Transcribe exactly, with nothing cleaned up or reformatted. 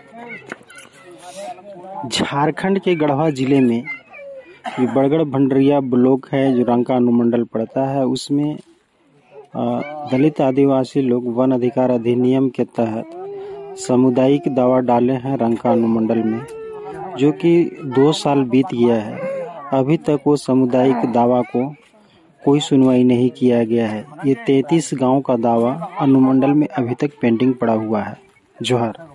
झारखंड के गढ़वा जिले में ये बड़गड़ भंडरिया ब्लॉक है जो रंका अनुमंडल पड़ता है। उसमें दलित आदिवासी लोग वन अधिकार अधिनियम के तहत सामुदायिक दावा डाले हैं रंका अनुमंडल में, जो कि दो साल बीत गया है। अभी तक वो सामुदायिक दावा को कोई सुनवाई नहीं किया गया है। ये तैंतीस गांव का दावा अनुमंडल में अभी तक पेंडिंग पड़ा हुआ है। जोहार।